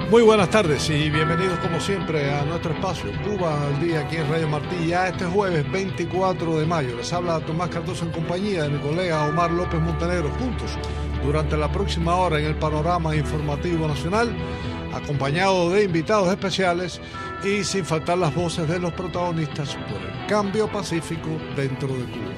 Muy buenas tardes y bienvenidos como siempre a nuestro espacio Cuba al Día aquí en Radio Martí. Ya este jueves 24 de mayo les habla Tomás Cardoso en compañía de mi colega Omar López Montenegro, juntos durante la próxima hora en el panorama informativo nacional, acompañado de invitados especiales y sin faltar las voces de los protagonistas por el cambio pacífico dentro de Cuba.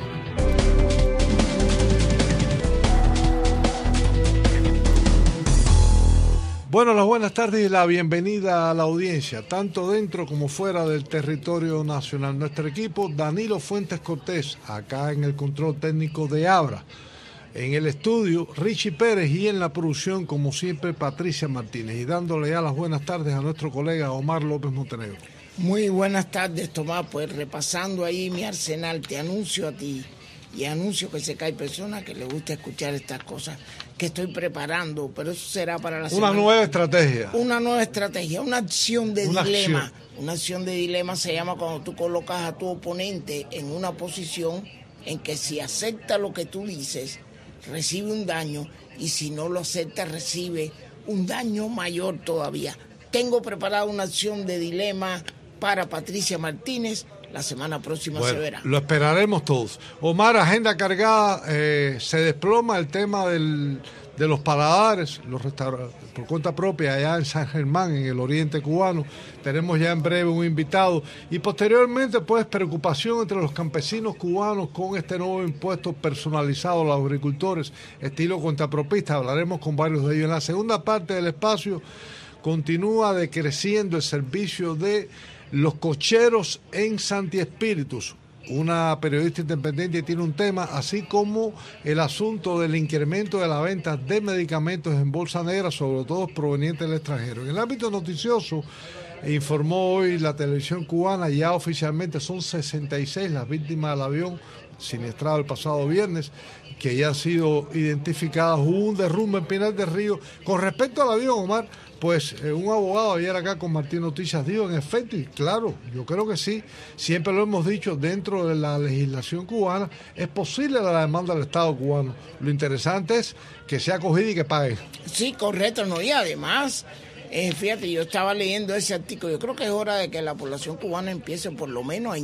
Bueno, las buenas tardes y la bienvenida a la audiencia, tanto dentro como fuera del territorio nacional. Nuestro equipo, Danilo Fuentes Cortés, acá en el control técnico de Abra. En el estudio, Richie Pérez, y en la producción, como siempre, Patricia Martínez. Y dándole ya las buenas tardes a nuestro colega Omar López Montenegro. Muy buenas tardes, Tomás. Pues repasando ahí mi arsenal, te anuncio a ti y anuncio que sé que hay personas que les gusta escuchar estas cosas que estoy preparando, pero eso será para la semana. Una nueva estrategia. Una nueva estrategia, una acción de dilema. Una acción de dilema se llama cuando tú colocas a tu oponente en una posición en que si acepta lo que tú dices, recibe un daño, y si no lo acepta, recibe un daño mayor todavía. Tengo preparada una acción de dilema para Patricia Martínez. La semana próxima se verá. Lo esperaremos todos. Omar, agenda cargada, se desploma el tema de los paladares, los restaurantes por cuenta propia allá en San Germán, en el oriente cubano. Tenemos ya en breve un invitado y posteriormente pues preocupación entre los campesinos cubanos con este nuevo impuesto personalizado a los agricultores, estilo cuentapropista. Hablaremos con varios de ellos. En la segunda parte del espacio continúa decreciendo el servicio de los cocheros en Santi Espíritus. Una periodista independiente tiene un tema, así como el asunto del incremento de la venta de medicamentos en bolsa negra, sobre todo provenientes del extranjero. En el ámbito noticioso, informó hoy la televisión cubana, ya oficialmente son 66 las víctimas del avión siniestrado el pasado viernes, que ya han sido identificadas. Hubo un derrumbe en Pinar del Río. Con respecto al avión, Omar, pues un abogado ayer acá con Martín Noticias dijo, en efecto, y claro, yo creo que sí, siempre lo hemos dicho, dentro de la legislación cubana es posible la demanda del Estado cubano. Lo interesante es que sea acogida y que pague. Sí, correcto, no, y además, fíjate, yo estaba leyendo ese artículo, yo creo que es hora de que la población cubana empiece por lo menos a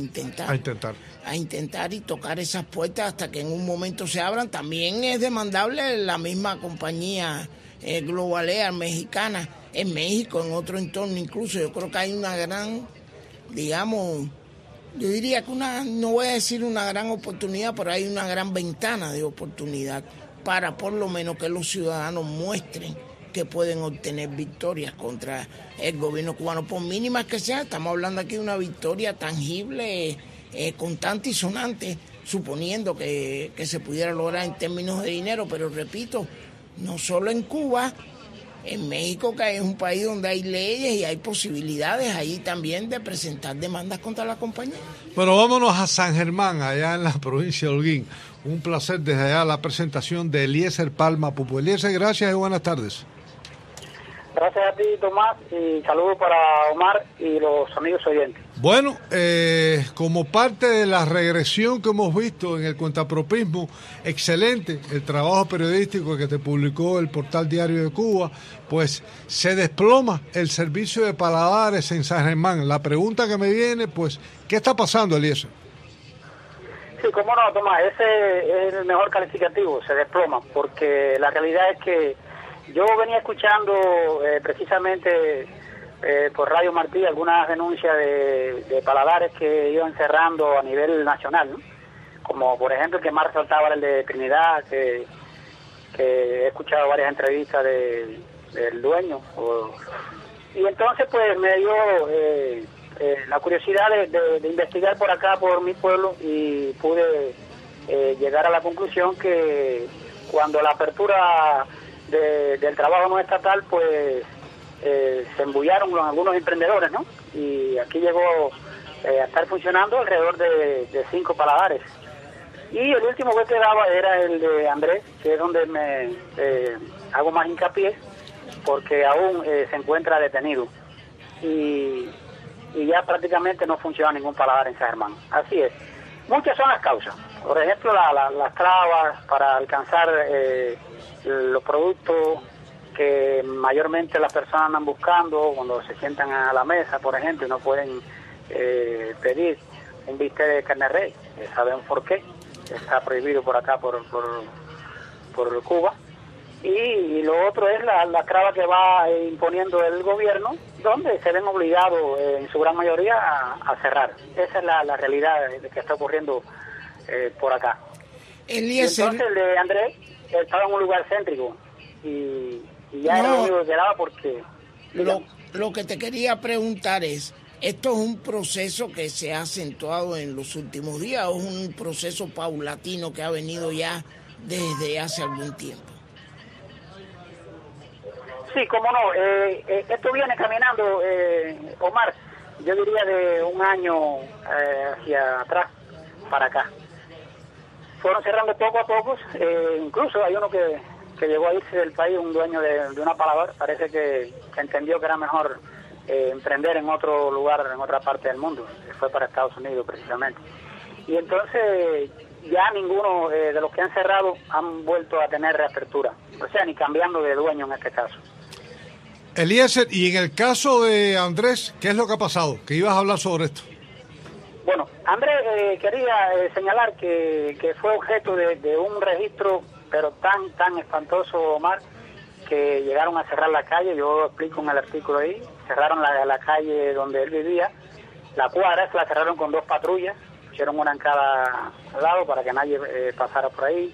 intentar y tocar esas puertas hasta que en un momento se abran. También es demandable la misma compañía Global Air mexicana en México, en otro entorno incluso. Yo creo que hay una gran, digamos, yo diría que no voy a decir una gran oportunidad, pero hay una gran ventana de oportunidad para por lo menos que los ciudadanos muestren que pueden obtener victorias contra el gobierno cubano, por mínimas que sean. Estamos hablando aquí de una victoria tangible, constante y sonante, suponiendo que se pudiera lograr en términos de dinero, pero repito, no solo en Cuba, en México, que es un país donde hay leyes y hay posibilidades ahí también de presentar demandas contra la compañía. Bueno, vámonos a San Germán, allá en la provincia de Holguín. Un placer desde allá la presentación de Eliezer Palma Pupo. Eliezer, gracias y buenas tardes. Gracias a ti, Tomás, y saludos para Omar y los amigos oyentes. Bueno, como parte de la regresión que hemos visto en el cuentapropismo, excelente el trabajo periodístico que te publicó el Portal Diario de Cuba, pues se desploma el servicio de paladares en San Germán. La pregunta que me viene, pues, ¿qué está pasando, Eliezer? Sí, cómo no, Tomás, ese es el mejor calificativo, se desploma, porque la realidad es que yo venía escuchando precisamente por Radio Martí algunas denuncias de paladares que iban cerrando a nivel nacional, ¿no? Como por ejemplo que más resaltaba el de Trinidad, que he escuchado varias entrevistas del dueño. Y entonces pues me dio la curiosidad de investigar por acá, por mi pueblo, y pude llegar a la conclusión que cuando la apertura del trabajo no estatal, pues se embullaron algunos emprendedores, ¿no? Y aquí llegó a estar funcionando alrededor de 5 paladares. Y el último que quedaba era el de Andrés, que es donde me hago más hincapié, porque aún se encuentra detenido. Y ya prácticamente no funciona ningún paladar en San Germán. Así es. Muchas son las causas. Por ejemplo, las trabas para alcanzar los productos que mayormente las personas andan buscando cuando se sientan a la mesa, por ejemplo, y no pueden pedir un bistec de carne de res. ¿Saben por qué? Está prohibido por acá, por Cuba. Y lo otro es la traba que va imponiendo el gobierno, donde se ven obligados en su gran mayoría a cerrar. Esa es la realidad que está ocurriendo por acá. Eliezer. Entonces el de Andrés estaba en un lugar céntrico y ya era lo único que quedaba porque... Lo que te quería preguntar es, ¿esto es un proceso que se ha acentuado en los últimos días o es un proceso paulatino que ha venido ya desde hace algún tiempo? Sí, cómo no. Esto viene caminando, Omar, yo diría de un año hacia atrás para acá. Fueron cerrando poco a poco, incluso hay uno que llegó a irse del país, un dueño de una paladar, parece que entendió que era mejor emprender en otro lugar, en otra parte del mundo, que fue para Estados Unidos precisamente. Y entonces ya ninguno de los que han cerrado han vuelto a tener reapertura, o sea, ni cambiando de dueño en este caso. Eliezer, y en el caso de Andrés, ¿qué es lo que ha pasado? ¿Qué ibas a hablar sobre esto? Bueno, Andrés quería señalar que fue objeto de un registro, pero tan espantoso, Omar, que llegaron a cerrar la calle. Yo explico en el artículo ahí. Cerraron la calle donde él vivía, la cuadra, se la cerraron con 2 patrullas, pusieron una en cada lado para que nadie pasara por ahí.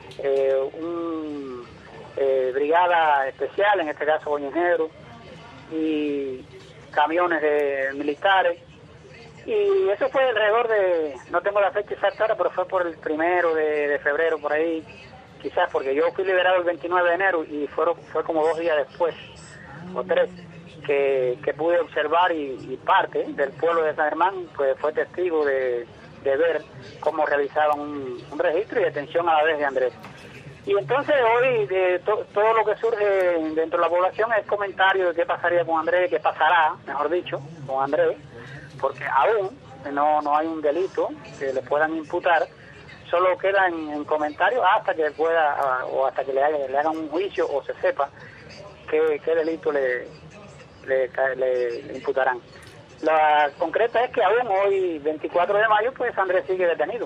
Brigada especial, en este caso boñineros, y camiones de militares. Y eso fue alrededor de, no tengo la fecha exacta ahora, pero fue por el 1 de febrero, por ahí, quizás, porque yo fui liberado el 29 de enero y fue como 2 días después, o 3, que pude observar y parte del pueblo de San Germán pues fue testigo de ver cómo realizaban un registro y detención a la vez de Andrés. Y entonces hoy todo lo que surge dentro de la población es comentario de qué pasaría con Andrés, qué pasará, mejor dicho, con Andrés, porque aún no hay un delito que le puedan imputar, solo queda en comentarios hasta que pueda, o hasta que le hagan un juicio o se sepa qué delito le imputarán. La concreta es que aún hoy, 24 de mayo, pues Andrés sigue detenido.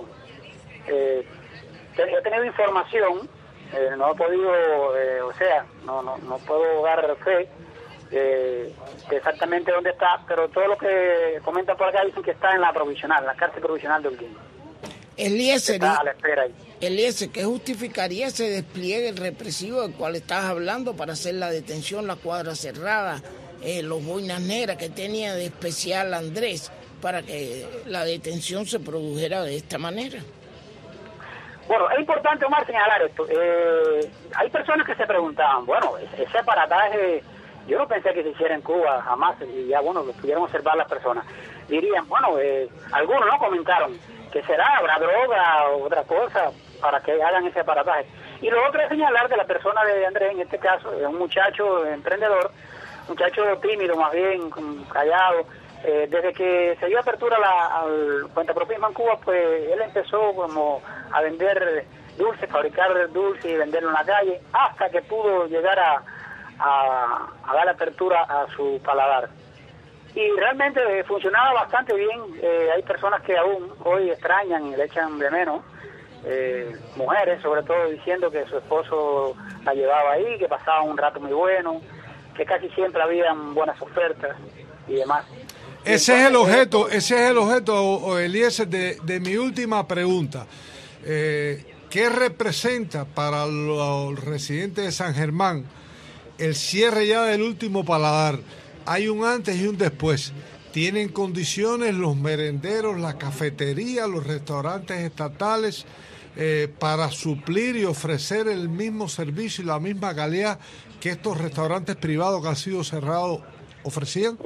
He tenido información, no he podido, no puedo dar fe de exactamente dónde está, pero todo lo que comentan por acá dicen que está en la provisional, la cárcel provisional de Holguín. Eliezer, está a la espera ahí. Eliezer, ¿qué justificaría ese despliegue represivo del cual estás hablando para hacer la detención, la cuadra cerrada, los boinas negras que tenía de especial Andrés, para que la detención se produjera de esta manera? Bueno, es importante, Omar, señalar esto. Hay personas que se preguntaban, bueno, ese aparataje, yo no pensé que se hiciera en Cuba jamás, y ya, bueno, que pudieran observar las personas. Dirían, bueno, algunos no comentaron, ¿qué será? ¿Habrá droga o otra cosa para que hagan ese aparataje? Y lo otro es señalar que la persona de Andrés, en este caso, es un muchacho emprendedor, muchacho tímido, más bien, callado. Desde que se dio apertura al cuentapropismo en Cuba, pues él empezó como a vender dulces, fabricar dulces y venderlo en la calle, hasta que pudo llegar a dar apertura a su paladar. Y realmente funcionaba bastante bien. Hay personas que aún hoy extrañan y le echan de menos, mujeres sobre todo, diciendo que su esposo la llevaba ahí, que pasaba un rato muy bueno, que casi siempre habían buenas ofertas y demás. Ese es el objeto, Eliezer, de mi última pregunta. ¿Qué representa para los residentes de San Germán el cierre ya del último paladar? Hay un antes y un después. ¿Tienen condiciones los merenderos, la cafetería, los restaurantes estatales para suplir y ofrecer el mismo servicio y la misma calidad que estos restaurantes privados que han sido cerrados ofrecían?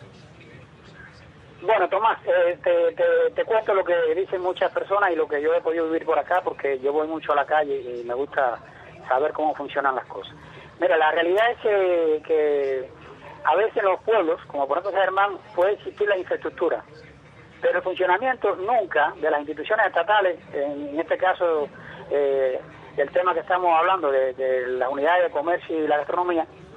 Bueno, Tomás, te cuento lo que dicen muchas personas y lo que yo he podido vivir por acá, porque yo voy mucho a la calle y me gusta saber cómo funcionan las cosas. Mira, la realidad es que a veces en los pueblos, como por ejemplo San Germán, puede existir la infraestructura, pero el funcionamiento nunca de las instituciones estatales, en este caso el tema que estamos hablando de las unidades de comercio y la gastronomía,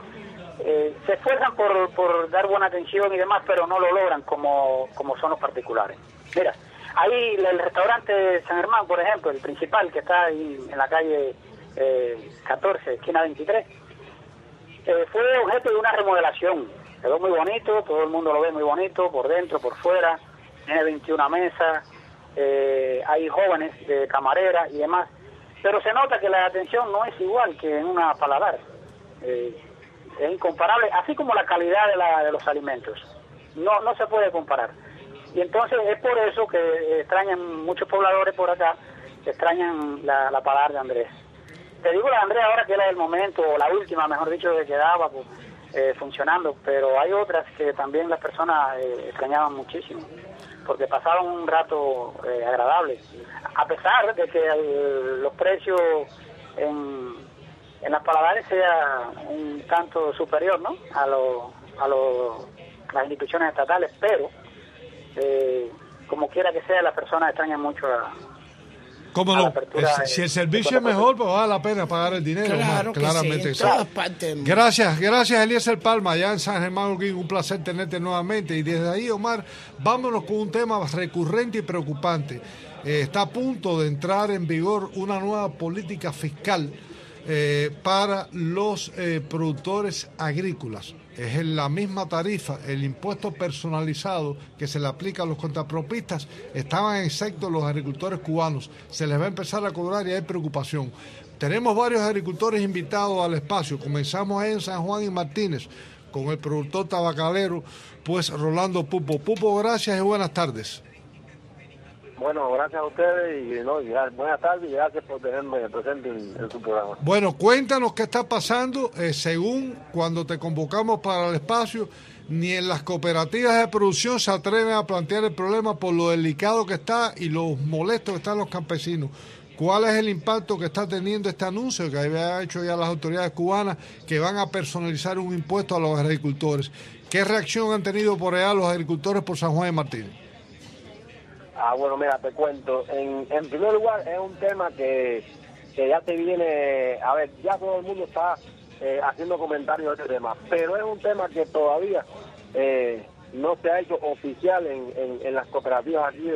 se esfuerzan por dar buena atención y demás, pero no lo logran como son los particulares. Mira, ahí el restaurante San Germán, por ejemplo, el principal que está ahí en la calle 14, esquina 23, fue objeto de una remodelación. Quedó muy bonito, todo el mundo lo ve muy bonito, por dentro, por fuera, tiene 21 mesas, hay jóvenes de camarera y demás, pero se nota que la atención no es igual que en una Paladar. Es incomparable, así como la calidad de los alimentos. No se puede comparar. Y entonces es por eso que extrañan muchos pobladores por acá, extrañan la Paladar de Andrés. Te digo la de Andrés ahora que era el momento, o la última, mejor dicho, que quedaba funcionando, pero hay otras que también las personas extrañaban muchísimo, porque pasaban un rato agradable, a pesar de que los precios en las Paladares sea un tanto superior, ¿no?, a las instituciones estatales, pero como quiera que sea, las personas extrañan mucho ¿Cómo no? Si el servicio es mejor, pues vale la pena pagar el dinero. Claro, claramente. Sí, en todas partes. Gracias, Eliezer Palma, allá en San Germán, Holguín, un placer tenerte nuevamente. Y desde ahí, Omar, vámonos con un tema recurrente y preocupante. Está a punto de entrar en vigor una nueva política fiscal para los productores agrícolas. Es en la misma tarifa, el impuesto personalizado que se le aplica a los contrapropistas, estaban exentos los agricultores cubanos, se les va a empezar a cobrar y hay preocupación. Tenemos varios agricultores invitados al espacio, comenzamos ahí en San Juan y Martínez, con el productor tabacalero, pues Rolando Pupo. Pupo, gracias y buenas tardes. Bueno, gracias a ustedes y buenas tardes y gracias por tenerme presente en su programa. Bueno, cuéntanos qué está pasando. Según cuando te convocamos para el espacio, ni en las cooperativas de producción se atreven a plantear el problema por lo delicado que está y los molestos que están los campesinos. ¿Cuál es el impacto que está teniendo este anuncio que había hecho ya las autoridades cubanas que van a personalizar un impuesto a los agricultores? ¿Qué reacción han tenido por allá los agricultores por San Juan de Martínez? Bueno, mira, te cuento. En primer lugar, es un tema que ya se viene... A ver, ya todo el mundo está haciendo comentarios de este tema, pero es un tema que todavía no se ha hecho oficial en las cooperativas aquí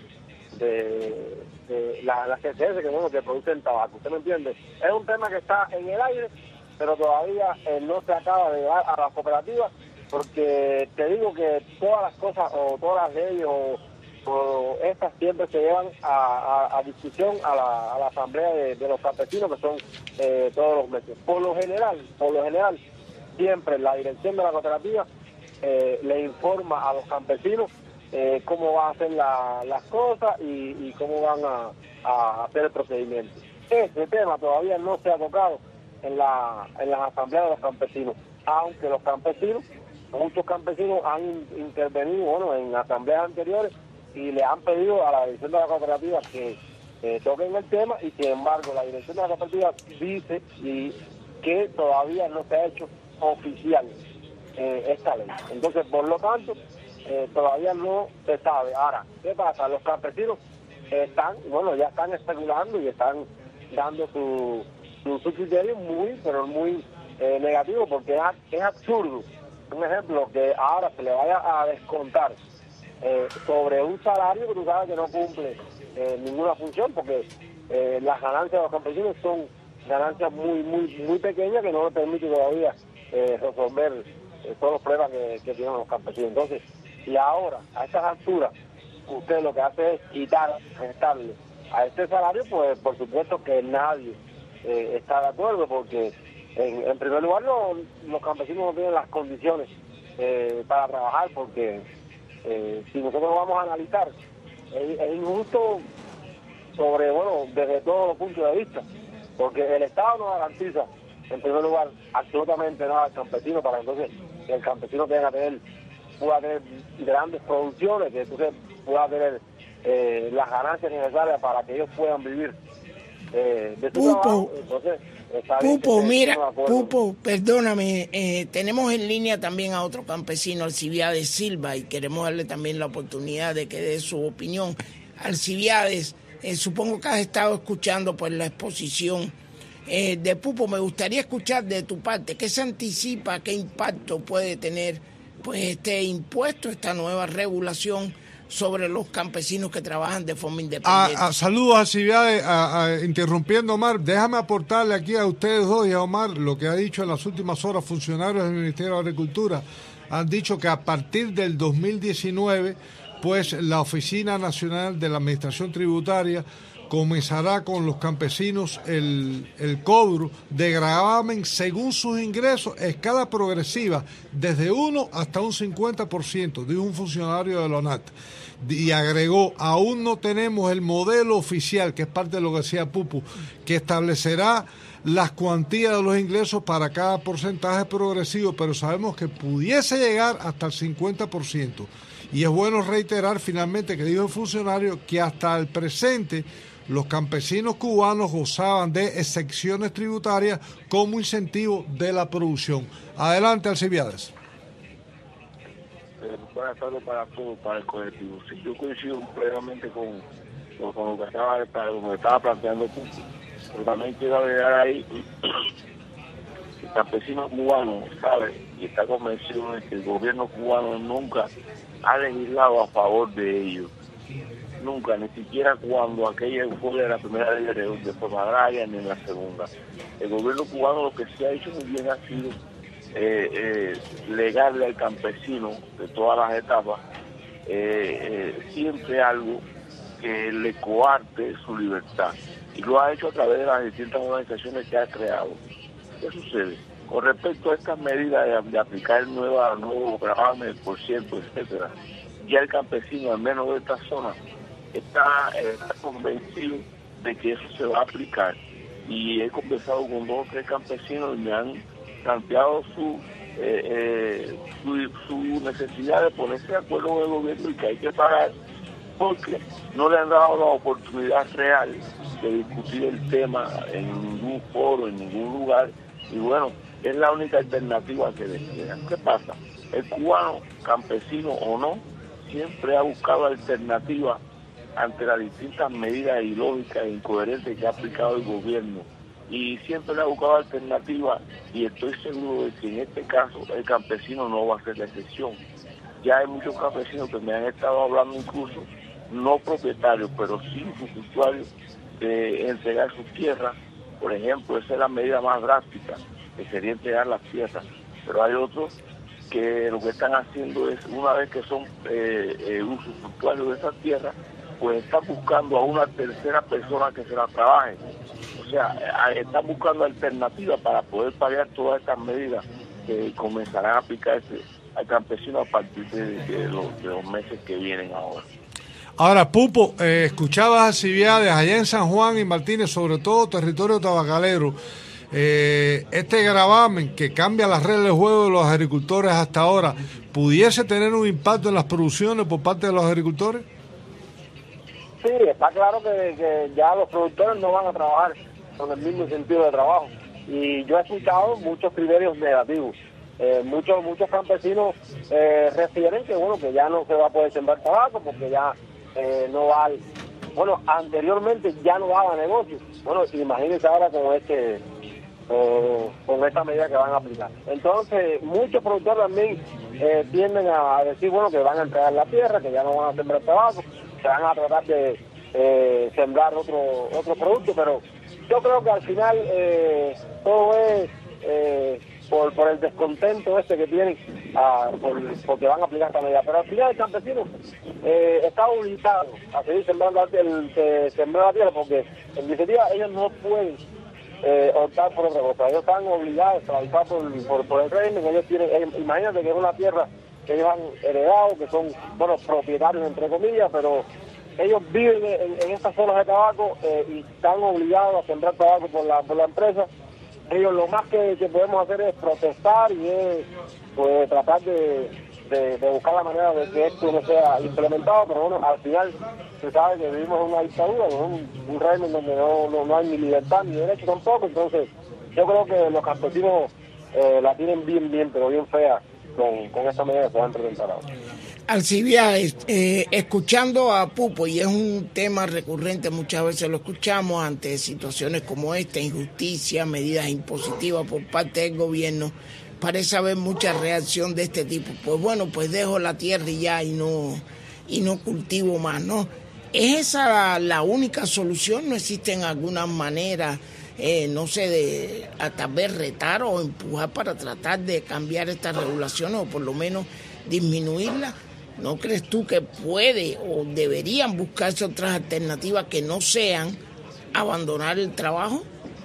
de las CCS, que producen tabaco. ¿Usted me entiende? Es un tema que está en el aire, pero todavía no se acaba de llevar a las cooperativas, porque te digo que todas las cosas, o todas las leyes, o estas siempre se llevan a discusión a la asamblea de los campesinos, que son todos los meses. Por lo general, siempre la dirección de la cooperativa le informa a los campesinos cómo van a hacer las cosas y cómo van a hacer el procedimiento. Este tema todavía no se ha tocado en las asambleas de los campesinos, aunque muchos campesinos han intervenido en asambleas anteriores y le han pedido a la dirección de la cooperativa que toquen el tema, y sin embargo la dirección de la cooperativa dice que todavía no se ha hecho oficial esta ley. Entonces, por lo tanto, todavía no se sabe. Ahora, ¿qué pasa? Los campesinos ya están especulando y están dando su criterio pero muy negativo, porque es absurdo. Un ejemplo, que ahora se le vaya a descontar sobre un salario que tú sabes que no cumple ninguna función, porque las ganancias de los campesinos son ganancias muy pequeñas que no les permiten todavía resolver todos los problemas que tienen los campesinos. Entonces, y ahora, a estas alturas, usted lo que hace es restarle a este salario, pues por supuesto que nadie está de acuerdo, porque en primer lugar los campesinos no tienen las condiciones para trabajar, porque si nosotros vamos a analizar, es injusto desde todos los puntos de vista, porque el Estado no garantiza, en primer lugar, absolutamente nada al campesino, para entonces que el campesino pueda tener grandes producciones, que entonces pueda tener las ganancias necesarias para que ellos puedan vivir de su trabajo. Entonces, Pupo, perdóname, tenemos en línea también a otro campesino, Alcibiades Silva, y queremos darle también la oportunidad de que dé su opinión. Alcibiades, supongo que has estado escuchando pues la exposición de Pupo, me gustaría escuchar de tu parte, ¿qué se anticipa, qué impacto puede tener pues este impuesto, esta nueva regulación sobre los campesinos que trabajan de forma independiente? Saludos a Civiades, interrumpiendo Omar, déjame aportarle aquí a ustedes dos y a Omar lo que ha dicho en las últimas horas funcionarios del Ministerio de Agricultura. Han dicho que a partir del 2019, pues la Oficina Nacional de la Administración Tributaria comenzará con los campesinos el cobro de gravamen según sus ingresos, escala progresiva, desde 1 hasta un 50%, dijo un funcionario de la ONAT. Y agregó, aún no tenemos el modelo oficial, que es parte de lo que decía Pupu, que establecerá las cuantías de los ingresos para cada porcentaje progresivo, pero sabemos que pudiese llegar hasta el 50%. Y es bueno reiterar finalmente que dijo el funcionario que hasta el presente los campesinos cubanos gozaban de excepciones tributarias como incentivo de la producción. Adelante, Alcibiades. Buenas tardes para todos, para el colectivo. Sí, yo coincido plenamente con lo que estaba planteando tú, pero también quiero agregar ahí que el campesino cubano sabe y está convencido de que el gobierno cubano nunca ha legislado a favor de ellos. Nunca, ni siquiera cuando aquella fue la primera ley de reforma agraria ni en la segunda. El gobierno cubano lo que se ha hecho muy bien ha sido legarle al campesino de todas las etapas siempre algo que le coarte su libertad. Y lo ha hecho a través de las distintas organizaciones que ha creado. ¿Qué sucede? Con respecto a estas medidas de aplicar el nuevo gravamen, por ciento, etcétera, ya el campesino, al menos de esta zona, está convencido de que eso se va a aplicar. Y he conversado con 2 o 3 campesinos y me han planteado su necesidad de ponerse de acuerdo con el gobierno y que hay que pagar porque no le han dado la oportunidad real de discutir el tema en ningún foro, en ningún lugar. Y bueno, es la única alternativa que les queda. ¿Qué pasa? El cubano, campesino o no, siempre ha buscado alternativas ante las distintas medidas ilógicas e incoherentes que ha aplicado el gobierno. Y siempre le ha buscado alternativas y estoy seguro de que en este caso el campesino no va a ser la excepción. Ya hay muchos campesinos que me han estado hablando, incluso no propietarios, pero sí usufructuarios, de entregar sus tierras. Por ejemplo, esa es la medida más drástica, que sería entregar las tierras. Pero hay otros que lo que están haciendo es, una vez que son usufructuarios de esas tierras, pues están buscando a una tercera persona que se la trabaje. O sea, están buscando alternativas para poder pagar todas estas medidas que comenzarán a aplicarse al campesino a partir de los meses que vienen ahora. Ahora, Pupo, escuchabas a Civiades allá en San Juan y Martínez, sobre todo territorio tabacalero. Este gravamen que cambia las reglas de juego de los agricultores hasta ahora, ¿pudiese tener un impacto en las producciones por parte de los agricultores? Sí, está claro que ya los productores no van a trabajar con el mismo sentido de trabajo. Y yo he escuchado muchos criterios negativos. Muchos campesinos refieren que bueno, que ya no se va a poder sembrar tabaco porque ya no va, bueno, anteriormente ya no daba negocio. Bueno, imagínense ahora con esta medida que van a aplicar. Entonces, muchos productores también tienden a decir, bueno, que van a entregar la tierra, que ya no van a sembrar tabaco, que van a tratar de sembrar otro producto, pero yo creo que al final todo es por el descontento que tienen porque van a aplicar esta medida. Pero al final el campesino está obligado a seguir sembrando la tierra porque en definitiva ellos no pueden optar por otra cosa. Ellos están obligados a trabajar por el régimen. Imagínate que es una tierra que ellos han heredado, que son, bueno, propietarios entre comillas, pero ellos viven en estas zonas de tabaco y están obligados a sembrar tabaco por la empresa. Ellos lo más que podemos hacer es protestar y pues tratar de buscar la manera de que esto no sea implementado, pero bueno, al final se sabe que vivimos en una dictadura, en un régimen donde no hay ni libertad ni derecho tampoco. Entonces yo creo que los campesinos la tienen bien, pero bien fea con esta medida que se van a presentar ahora. Alcibiades, escuchando a Pupo, y es un tema recurrente, muchas veces lo escuchamos ante situaciones como esta, injusticia, medidas impositivas por parte del gobierno, parece haber mucha reacción de este tipo. Pues bueno, pues dejo la tierra y ya y no cultivo más, ¿no? ¿Es esa la única solución? ¿No existen alguna manera, no sé, de tal vez retar o empujar para tratar de cambiar estas regulaciones o por lo menos disminuirlas? ¿No crees tú que puede o deberían buscarse otras alternativas que no sean abandonar el trabajo?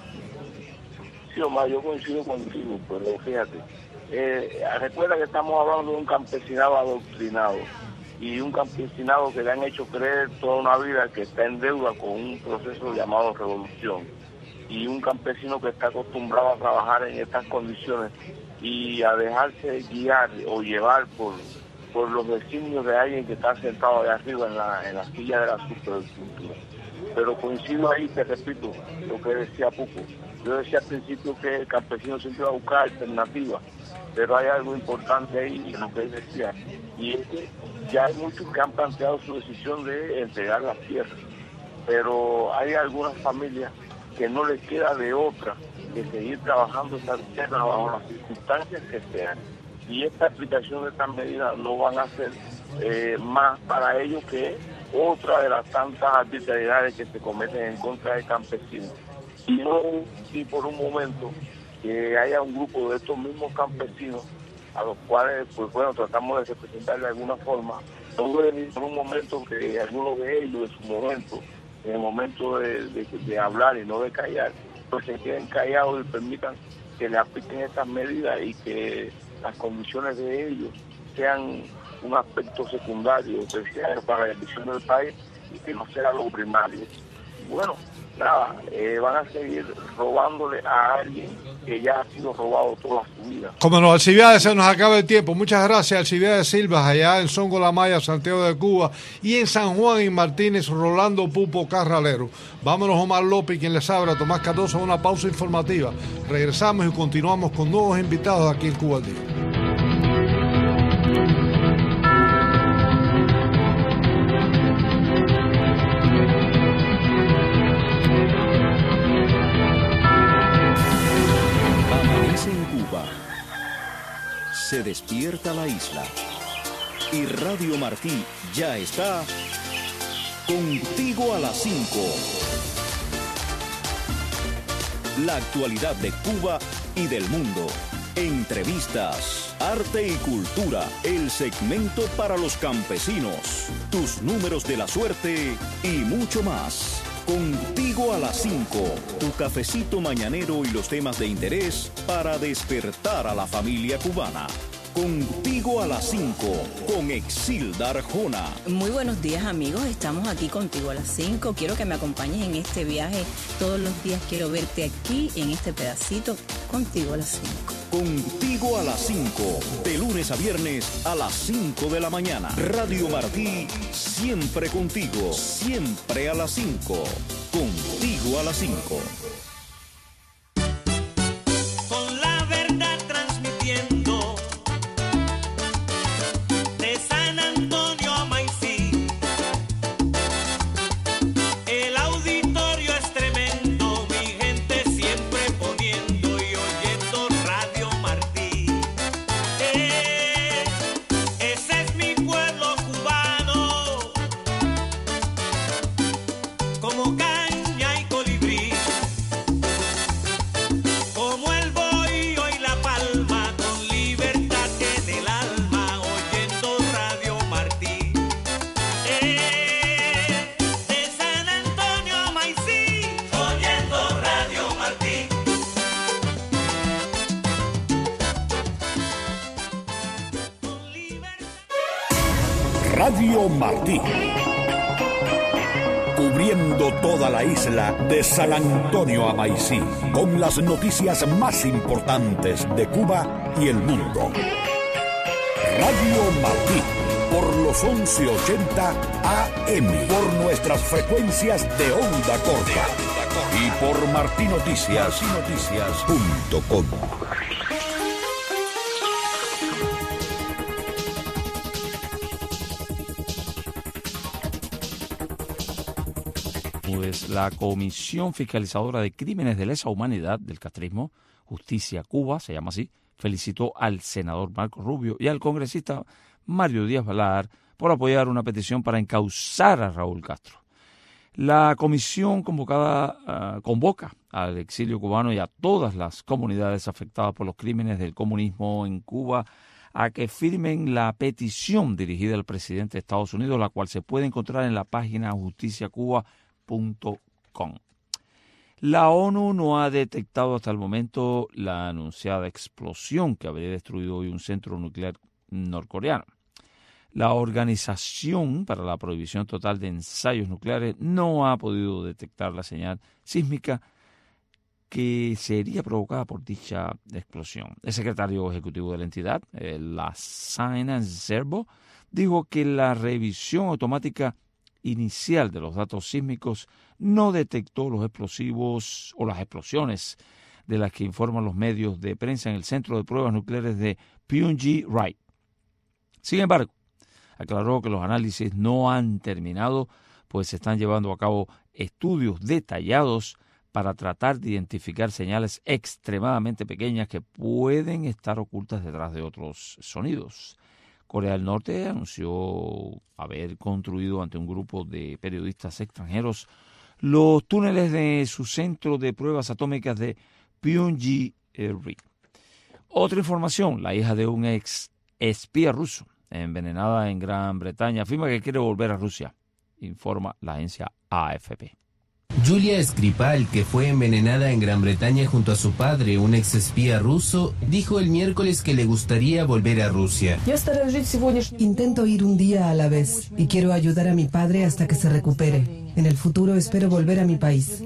Sí, Omar, yo coincido contigo, pero fíjate, recuerda que estamos hablando de un campesinado adoctrinado y un campesinado que le han hecho creer toda una vida que está en deuda con un proceso llamado revolución, y un campesino que está acostumbrado a trabajar en estas condiciones y a dejarse guiar o llevar por los designios de alguien que está sentado allá arriba en la silla de la superestructura. Pero coincido ahí, te repito, lo que decía Pupo. Yo decía al principio que el campesino siempre va a buscar alternativas, pero hay algo importante ahí en lo que él decía, y es que ya hay muchos que han planteado su decisión de entregar las tierras, pero hay algunas familias que no les queda de otra que seguir trabajando esa tierra bajo las circunstancias que sean. Y esta aplicación de estas medidas no van a ser más para ellos que otra de las tantas arbitrariedades que se cometen en contra del campesino. Y no si por un momento que haya un grupo de estos mismos campesinos a los cuales, pues bueno, tratamos de representar de alguna forma, no debe por un momento que algunos de ellos, en su momento, en el momento de hablar y no de callar, pues se queden callados y permitan que le apliquen estas medidas y que las condiciones de ellos sean un aspecto secundario, terciario para la elección del país y que no sea lo primario. Bueno, nada, van a seguir robándole a alguien que ya ha sido robado toda su vida. Como no, Alcibiades, se nos acaba el tiempo. Muchas gracias, Alcibiades Silva, allá en Songo La Maya, Santiago de Cuba, y en San Juan y Martínez, Rolando Pupo Carralero. Vámonos, Omar López, quien les habla, Tomás Cardoso, a una pausa informativa. Regresamos y continuamos con nuevos invitados aquí en Cuba al Día. Se despierta la isla y Radio Martí ya está contigo a las 5. La actualidad de Cuba y del mundo. Entrevistas, arte y cultura, el segmento para los campesinos, tus números de la suerte y mucho más. Contigo a las 5, tu cafecito mañanero y los temas de interés para despertar a la familia cubana. Contigo a las 5, con Exilda Arjona. Muy buenos días, amigos, estamos aquí contigo a las 5. Quiero que me acompañes en este viaje. Todos los días quiero verte aquí en este pedacito, contigo a las 5. Contigo a las 5, de lunes a viernes a las 5 de la mañana. Radio Martí, siempre contigo, siempre a las 5. Contigo a las 5. Con la verdad transmitiendo de San Antonio a Maicí. El auditorio es tremendo, mi gente siempre poniendo y oyendo Radio Martí. Ese es mi pueblo cubano, como caña y colibrí, como el bohío y la palma, con libertad en el alma, oyendo Radio Martí. De San Antonio a Maicí, oyendo Radio Martí. Con libertad. Radio Martí. Cubriendo toda la isla de San Antonio a Maicí, con las noticias más importantes de Cuba y el mundo. Radio Martí, por los 1180 AM, por nuestras frecuencias de onda corta y por martinoticias.com. Pues la Comisión Fiscalizadora de Crímenes de Lesa Humanidad del castrismo, Justicia Cuba, se llama así, felicitó al senador Marco Rubio y al congresista Mario Díaz Balart por apoyar una petición para encausar a Raúl Castro. La comisión convoca al exilio cubano y a todas las comunidades afectadas por los crímenes del comunismo en Cuba a que firmen la petición dirigida al presidente de Estados Unidos, la cual se puede encontrar en la página justiciacuba.com. La ONU no ha detectado hasta el momento la anunciada explosión que habría destruido hoy un centro nuclear norcoreano. La Organización para la Prohibición Total de Ensayos Nucleares no ha podido detectar la señal sísmica que sería provocada por dicha explosión. El secretario ejecutivo de la entidad, Lassana Zerbo, dijo que la revisión automática inicial de los datos sísmicos no detectó los explosivos o las explosiones de las que informan los medios de prensa en el Centro de Pruebas Nucleares de Pyongyang. Sin embargo, aclaró que los análisis no han terminado, pues se están llevando a cabo estudios detallados para tratar de identificar señales extremadamente pequeñas que pueden estar ocultas detrás de otros sonidos. Corea del Norte anunció haber construido ante un grupo de periodistas extranjeros los túneles de su centro de pruebas atómicas de Pyongyang. Otra información, la hija de un ex espía ruso envenenada en Gran Bretaña afirma que quiere volver a Rusia, informa la agencia AFP. Yulia Skripal, que fue envenenada en Gran Bretaña junto a su padre, un ex espía ruso, dijo el miércoles que le gustaría volver a Rusia. Intento ir un día a la vez y quiero ayudar a mi padre hasta que se recupere. En el futuro espero volver a mi país.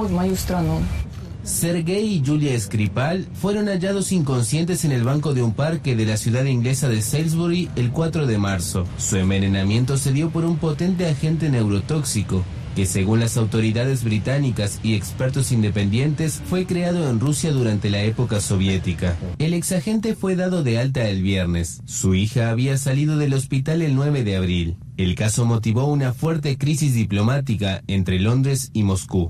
Sergei y Yulia Skripal fueron hallados inconscientes en el banco de un parque de la ciudad inglesa de Salisbury el 4 de marzo. Su envenenamiento se dio por un potente agente neurotóxico que, según las autoridades británicas y expertos independientes, fue creado en Rusia durante la época soviética. El exagente fue dado de alta el viernes. Su hija había salido del hospital el 9 de abril. El caso motivó una fuerte crisis diplomática entre Londres y Moscú.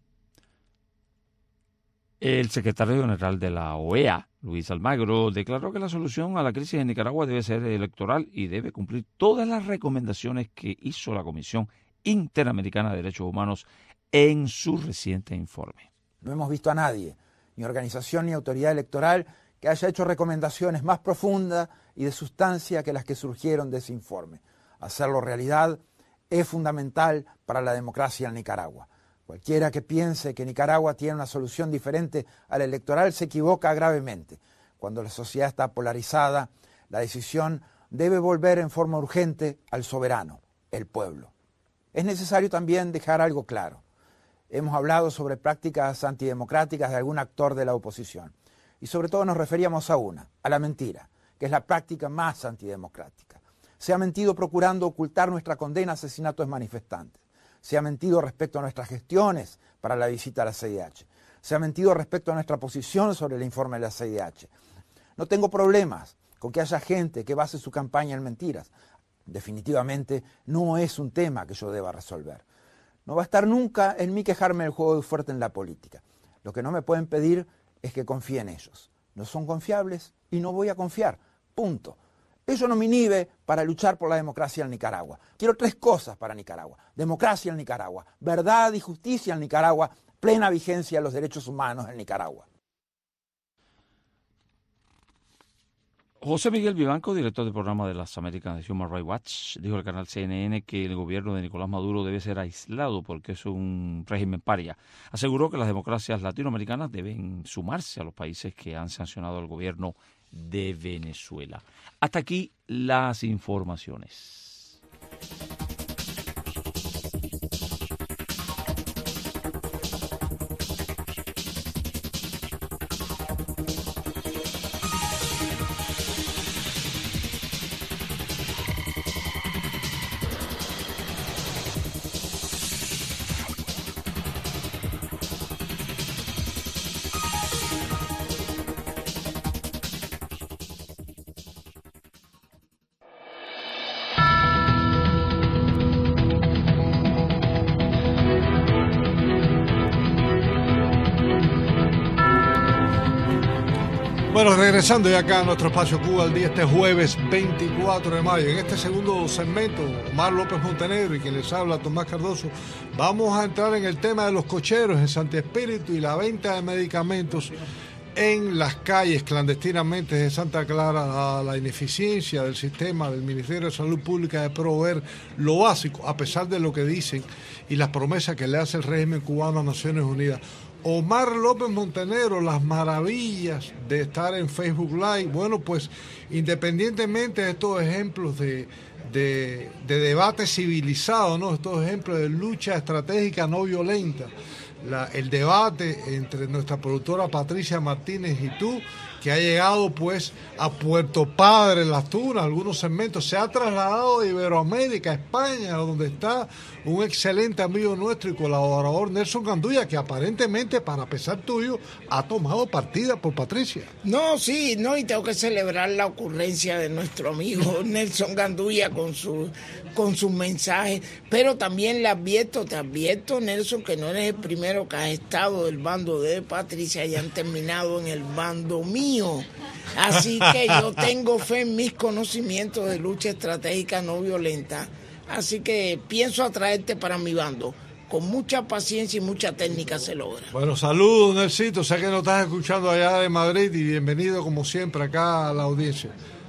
El secretario general de la OEA, Luis Almagro, declaró que la solución a la crisis en Nicaragua debe ser electoral y debe cumplir todas las recomendaciones que hizo la Comisión Interamericana de Derechos Humanos en su reciente informe. No hemos visto a nadie, ni organización ni autoridad electoral, que haya hecho recomendaciones más profundas y de sustancia que las que surgieron de ese informe. Hacerlo realidad es fundamental para la democracia en Nicaragua. Cualquiera que piense que Nicaragua tiene una solución diferente a la electoral se equivoca gravemente. Cuando la sociedad está polarizada, la decisión debe volver en forma urgente al soberano, el pueblo. Es necesario también dejar algo claro. Hemos hablado sobre prácticas antidemocráticas de algún actor de la oposición. Y sobre todo nos referíamos a una, a la mentira, que es la práctica más antidemocrática. Se ha mentido procurando ocultar nuestra condena a asesinatos de manifestantes. Se ha mentido respecto a nuestras gestiones para la visita a la CIDH. Se ha mentido respecto a nuestra posición sobre el informe de la CIDH. No tengo problemas con que haya gente que base su campaña en mentiras. Definitivamente no es un tema que yo deba resolver. No va a estar nunca en mí quejarme del juego de fuerte en la política. Lo que no me pueden pedir es que confíe en ellos. No son confiables y no voy a confiar. Punto. Eso no me inhibe para luchar por la democracia en Nicaragua. Quiero 3 cosas para Nicaragua. Democracia en Nicaragua, verdad y justicia en Nicaragua, plena vigencia de los derechos humanos en Nicaragua. José Miguel Vivanco, director del programa de las Américas de Human Rights Watch, dijo al canal CNN que el gobierno de Nicolás Maduro debe ser aislado porque es un régimen paria. Aseguró que las democracias latinoamericanas deben sumarse a los países que han sancionado al gobierno de Venezuela. Hasta aquí las informaciones. Bueno, regresando ya acá a nuestro espacio Cuba al día, este jueves 24 de mayo. En este segundo segmento, Omar López Montenegro y quien les habla, Tomás Cardoso, vamos a entrar en el tema de los cocheros en Santi Espíritu y la venta de medicamentos en las calles clandestinamente de Santa Clara, a la ineficiencia del sistema del Ministerio de Salud Pública de proveer lo básico, a pesar de lo que dicen y las promesas que le hace el régimen cubano a Naciones Unidas. Omar López Montenegro, las maravillas de estar en Facebook Live. Bueno, pues independientemente de estos ejemplos de debate civilizado, ¿no? Estos ejemplos de lucha estratégica no violenta, el debate entre nuestra productora Patricia Martínez y tú, que ha llegado pues a Puerto Padre, Las Tunas, algunos segmentos, se ha trasladado de Iberoamérica a España, donde está un excelente amigo nuestro y colaborador, Nelson Gandulla, que aparentemente, para pesar tuyo, ha tomado partida por Patricia. No, sí, no, y tengo que celebrar la ocurrencia de nuestro amigo Nelson Gandulla con sus mensajes, pero también te advierto, Nelson, que no eres el primero que has estado del bando de Patricia y han terminado en el bando mío. Así que yo tengo fe en mis conocimientos de lucha estratégica no violenta. Así que pienso atraerte para mi bando. Con mucha paciencia y mucha técnica se logra. Bueno, saludos, Nelsito. Sé que nos estás escuchando allá de Madrid y bienvenido como siempre acá a la audiencia.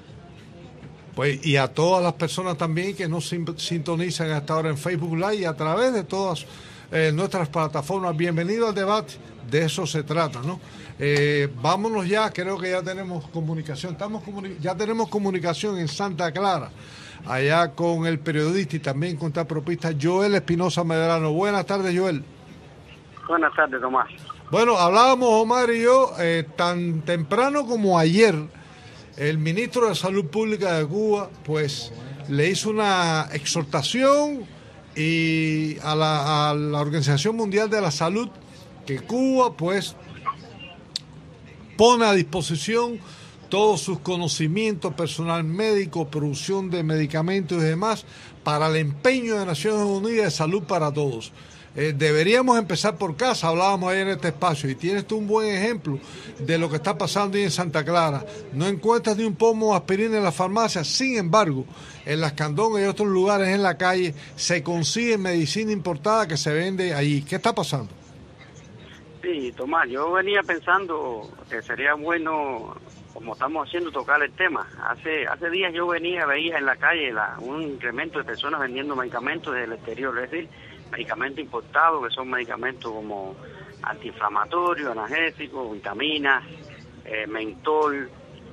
Pues, y a todas las personas también que nos sintonizan hasta ahora en Facebook Live y a través de todas nuestras plataformas. Bienvenido al debate. De eso se trata, ¿no? Vámonos ya, creo que ya tenemos comunicación. Ya tenemos comunicación en Santa Clara, allá con el periodista y también con esta propista Joel Espinosa Medrano. Buenas tardes, Joel. Buenas tardes, Tomás. Bueno, hablábamos Omar y yo, tan temprano como ayer, el ministro de Salud Pública de Cuba, pues, le hizo una exhortación y a la Organización Mundial de la Salud, que Cuba, pues, pone a disposición todos sus conocimientos, personal médico, producción de medicamentos y demás, para el empeño de Naciones Unidas de salud para todos. Deberíamos empezar por casa, hablábamos ahí en este espacio, y tienes tú un buen ejemplo de lo que está pasando ahí en Santa Clara. No encuentras ni un pomo de aspirina en las farmacias, sin embargo, en las Candongas y otros lugares en la calle se consigue medicina importada que se vende allí. ¿Qué está pasando? Sí, Tomás, yo venía pensando que sería bueno, como estamos haciendo, tocar el tema. Hace días yo veía en la calle un incremento de personas vendiendo medicamentos desde el exterior, es decir, medicamentos importados, que son medicamentos como antiinflamatorios, analgésicos, vitaminas, mentol,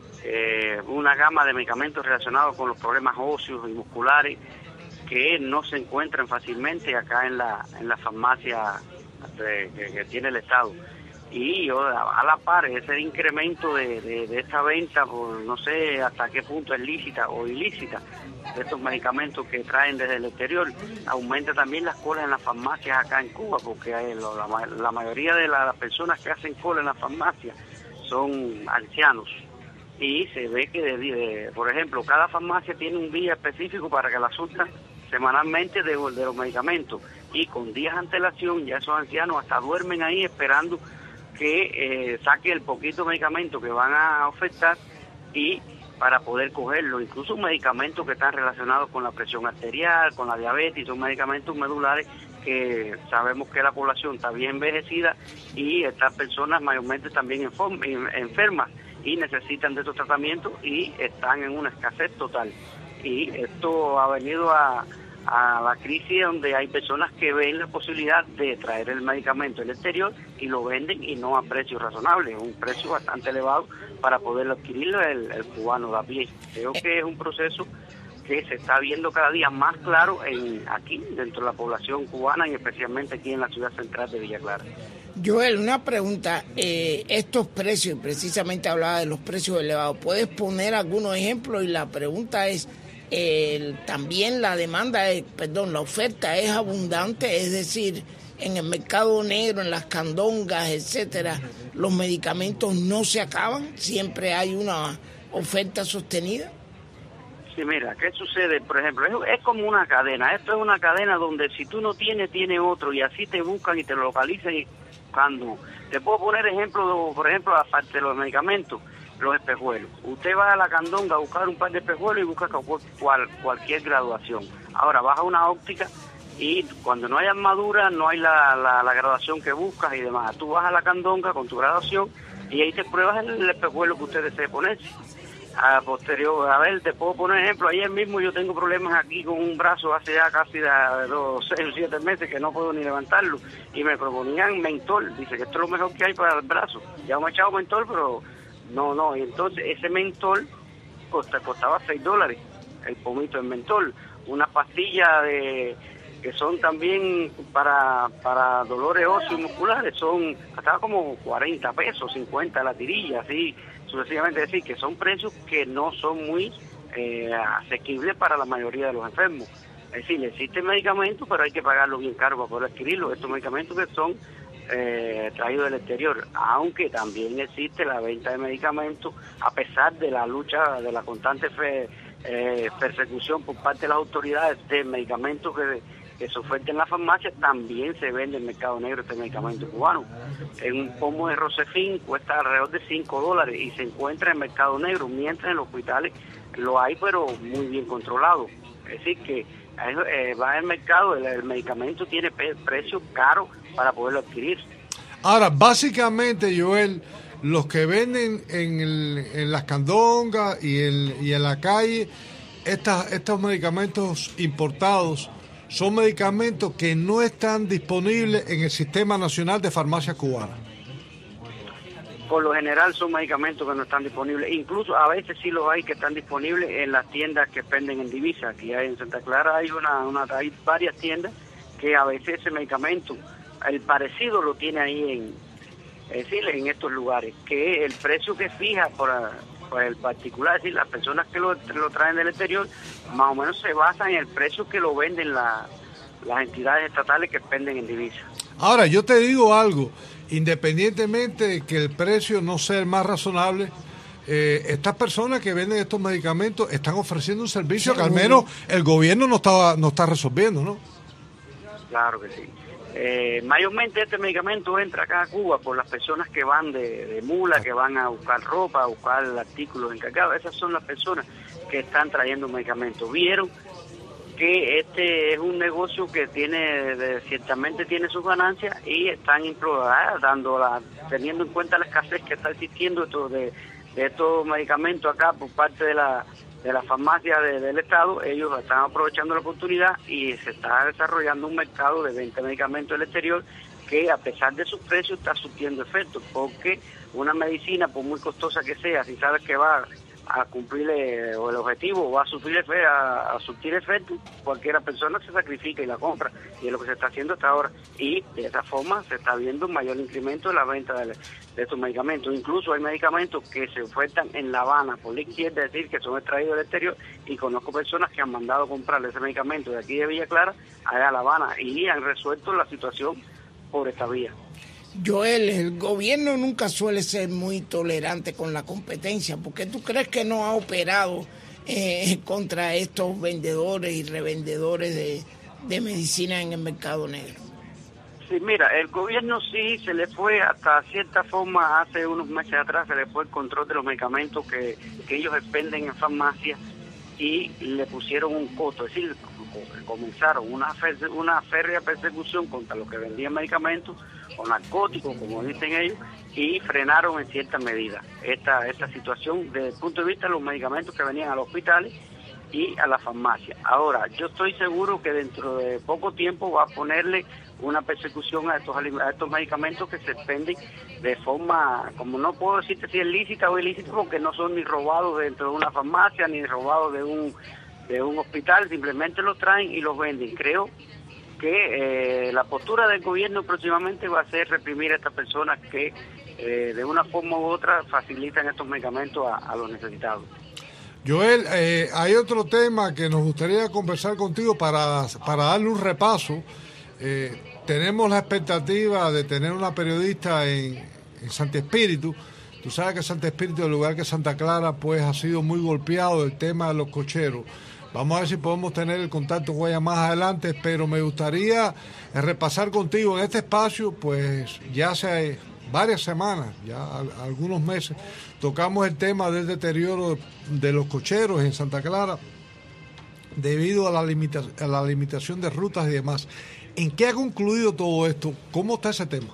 una gama de medicamentos relacionados con los problemas óseos y musculares que no se encuentran fácilmente acá en la farmacia que tiene el Estado. Y a la par, ese incremento de esta venta, por no sé hasta qué punto es lícita o ilícita, de estos medicamentos que traen desde el exterior, aumenta también las colas en las farmacias acá en Cuba, porque la mayoría de las personas que hacen cola en las farmacias son ancianos. Y se ve que, por ejemplo, cada farmacia tiene un día específico para que la surtan semanalmente de los medicamentos, y con días de antelación ya esos ancianos hasta duermen ahí esperando que saque el poquito medicamento que van a ofertar y para poder cogerlo. Incluso medicamentos que están relacionados con la presión arterial, con la diabetes, son medicamentos medulares que sabemos que la población está bien envejecida y estas personas mayormente también enfermas y necesitan de estos tratamientos y están en una escasez total. Y esto ha venido a la crisis donde hay personas que ven la posibilidad de traer el medicamento del exterior y lo venden y no a precios razonables, un precio bastante elevado para poder adquirirlo el cubano de a pie. Creo que es un proceso que se está viendo cada día más claro aquí dentro de la población cubana y especialmente aquí en la ciudad central de Villa Clara. Joel, una pregunta, estos precios, precisamente hablaba de los precios elevados, ¿puedes poner algunos ejemplos? Y la pregunta es, también la la oferta es abundante, es decir, en el mercado negro, en las candongas, etcétera, los medicamentos no se acaban, siempre hay una oferta sostenida. Sí, mira, ¿qué sucede? Por ejemplo, es como una cadena. Esto es una cadena donde si tú no tienes, tiene otro, y así te buscan y te lo localizan. Y cuando te puedo poner ejemplo, por ejemplo, aparte de los medicamentos, los espejuelos. Usted va a la Candonga a buscar un par de espejuelos y busca cualquier graduación. Ahora vas a una óptica y cuando no hay armadura, no hay la graduación que buscas y demás. Tú vas a la Candonga con tu graduación y ahí te pruebas el espejuelo que usted desee ponerse. A posterior, a ver, te puedo poner ejemplo. Ayer mismo yo tengo problemas aquí con un brazo hace ya casi de 6 o 7 meses que no puedo ni levantarlo. Y me proponían mentol. Dice que esto es lo mejor que hay para el brazo. Ya me he echado mentol, pero no. Y entonces ese mentol costaba $6, el pomito de mentol. Una pastilla que son también para dolores óseos y musculares, estaba como 40 pesos, 50 la tirilla, así sucesivamente. Decir que son precios que no son muy asequibles para la mayoría de los enfermos. Es decir, existen medicamentos, pero hay que pagarlo bien caro para poder adquirirlos. Estos medicamentos que son traídos del exterior, aunque también existe la venta de medicamentos, a pesar de la lucha, de la constante persecución por parte de las autoridades de medicamentos que se ofertan en la farmacia, también se vende en el mercado negro este medicamento cubano. Un pomo de Rosefin cuesta alrededor de $5 y se encuentra en el mercado negro, mientras en los hospitales lo hay, pero muy bien controlado. Es decir, que va al mercado, el medicamento tiene precios caros para poderlo adquirir. Ahora, básicamente, Joel, los que venden en las candongas y en la calle, estos medicamentos importados, son medicamentos que no están disponibles en el Sistema Nacional de Farmacia Cubana. Por lo general son medicamentos que no están disponibles, incluso a veces sí los hay que están disponibles en las tiendas que venden en divisa. Aquí en Santa Clara hay hay varias tiendas que a veces ese medicamento, el parecido lo tiene ahí en estos lugares, que el precio que fija por el particular, es decir, las personas que lo traen del exterior, más o menos se basan en el precio que lo venden las entidades estatales que venden en divisa. Ahora, yo te digo algo, independientemente de que el precio no sea el más razonable, estas personas que venden estos medicamentos están ofreciendo un servicio que al menos el gobierno no está resolviendo, ¿no? Claro que sí. Mayormente este medicamento entra acá a Cuba por las personas que van de mula, que van a buscar ropa, a buscar artículos encargados. Esas son las personas que están trayendo medicamentos. Vieron que este es un negocio que ciertamente tiene sus ganancias y están teniendo en cuenta la escasez que está existiendo de estos medicamentos acá por parte de la farmacia del Estado. Ellos están aprovechando la oportunidad y se está desarrollando un mercado de venta de medicamentos del exterior que, a pesar de sus precios, está surtiendo efectos, porque una medicina, por muy costosa que sea, si sabes que va a cumplir el objetivo o va a surtir efectos, cualquiera persona se sacrifica y la compra, y es lo que se está haciendo hasta ahora, y de esa forma se está viendo un mayor incremento de la venta de estos medicamentos. Incluso hay medicamentos que se ofertan en La Habana por la izquierda, es decir, que son extraídos del exterior, y conozco personas que han mandado a comprarle ese medicamento de aquí de Villa Clara allá a La Habana y han resuelto la situación por esta vía. Joel, el gobierno nunca suele ser muy tolerante con la competencia. ¿Por qué tú crees que no ha operado contra estos vendedores y revendedores de medicina en el mercado negro? Sí, mira, el gobierno sí se le fue hasta cierta forma, hace unos meses atrás se le fue el control de los medicamentos que ellos venden en farmacia y le pusieron un coto, es decir, comenzaron una férrea persecución contra los que vendían medicamentos o narcóticos, como dicen ellos, y frenaron en cierta medida esta situación desde el punto de vista de los medicamentos que venían a los hospitales y a la farmacia. Ahora, yo estoy seguro que dentro de poco tiempo va a ponerle una persecución a estos medicamentos que se venden de forma, como no puedo decirte si es lícita o ilícita, porque no son ni robados dentro de una farmacia ni robados de un hospital, simplemente los traen y los venden. Creo que la postura del gobierno próximamente va a ser reprimir a estas personas que de una forma u otra facilitan estos medicamentos a los necesitados. Joel, hay otro tema que nos gustaría conversar contigo para darle un repaso. Tenemos la expectativa de tener una periodista en Santi Espíritu. Tú sabes que Santi Espíritu, el lugar que Santa Clara, pues ha sido muy golpeado el tema de los cocheros. Vamos a ver si podemos tener el contacto con ella más adelante, pero me gustaría repasar contigo en este espacio, pues ya varias semanas, ya algunos meses, tocamos el tema del deterioro de los cocheros en Santa Clara debido a la limitación de rutas y demás. ¿En qué ha concluido todo esto? ¿Cómo está ese tema?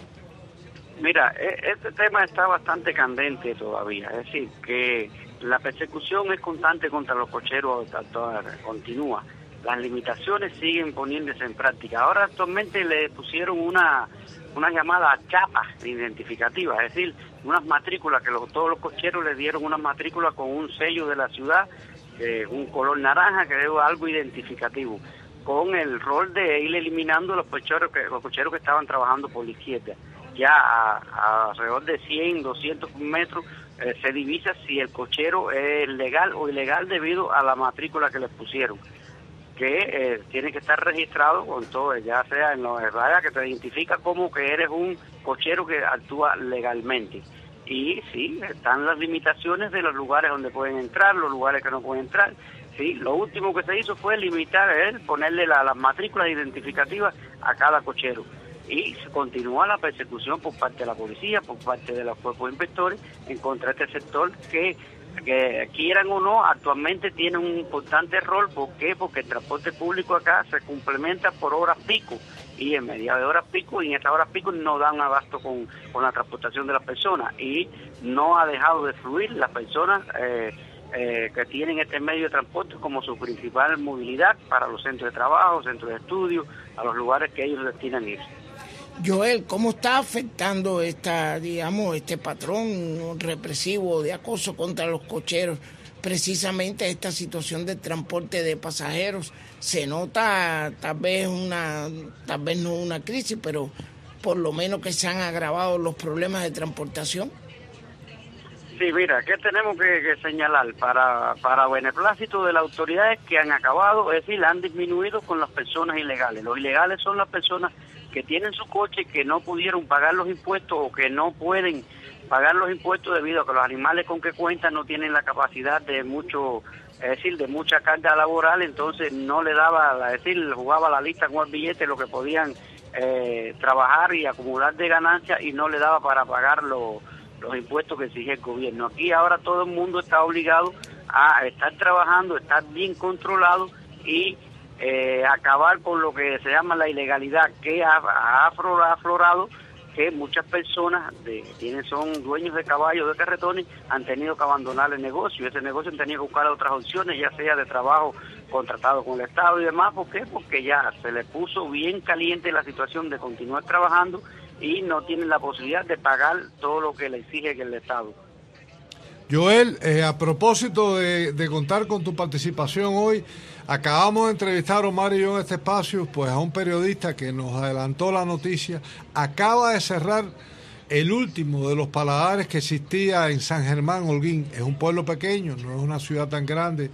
Mira, este tema está bastante candente todavía, es decir, que la persecución es constante contra los cocheros, continúa. Las limitaciones siguen poniéndose en práctica. Ahora actualmente le pusieron una llamada chapa identificativa, es decir, unas matrículas que todos los cocheros les dieron unas matrículas con un sello de la ciudad, un color naranja, que es algo identificativo, con el rol de ir eliminando los cocheros que estaban trabajando por la izquierda. Ya a alrededor de 100, 200 metros se divisa si el cochero es legal o ilegal debido a la matrícula que les pusieron, que tiene que estar registrado con todo, ya sea en los rayas que te identifica como que eres un cochero que actúa legalmente. Y sí, están las limitaciones de los lugares donde pueden entrar, los lugares que no pueden entrar. Sí, lo último que se hizo fue limitar, ponerle las matrículas identificativas a cada cochero. Y continúa la persecución por parte de la policía, por parte de los cuerpos inspectores, en contra de este sector que quieran o no, actualmente tiene un importante rol. ¿Por qué? Porque el transporte público acá se complementa por horas pico, y en media de horas pico, y en estas horas pico no dan abasto con la transportación de las personas, y no ha dejado de fluir las personas que tienen este medio de transporte como su principal movilidad para los centros de trabajo, centros de estudio, a los lugares que ellos destinan ir. Joel, ¿cómo está afectando este patrón represivo de acoso contra los cocheros precisamente esta situación de transporte de pasajeros? Se nota tal vez no una crisis, pero por lo menos que se han agravado los problemas de transportación. Sí, mira, ¿qué tenemos que señalar? Para beneplácito de las autoridades que han acabado, es decir, han disminuido con las personas ilegales. Los ilegales son las personas que tienen su coche, que no pudieron pagar los impuestos o que no pueden pagar los impuestos debido a que los animales con que cuentan no tienen la capacidad de de mucha carga laboral, entonces no le daba, jugaba la lista con el billete lo que podían trabajar y acumular de ganancias, y no le daba para pagar los impuestos que exige el gobierno. Aquí ahora todo el mundo está obligado a estar trabajando, estar bien controlado y acabar con lo que se llama la ilegalidad, que ha aflorado, que muchas personas son dueños de caballos, de carretones, han tenido que abandonar el negocio. Ese negocio han tenido que buscar otras opciones, ya sea de trabajo contratado con el Estado y demás. ¿Por qué? Porque ya se les puso bien caliente la situación de continuar trabajando y no tienen la posibilidad de pagar todo lo que le exige el Estado. Joel, a propósito de contar con tu participación hoy, acabamos de entrevistar, Omar y yo, en este espacio, pues a un periodista que nos adelantó la noticia. Acaba de cerrar el último de los paladares que existía en San Germán, Holguín. Es un pueblo pequeño, no es una ciudad tan grande,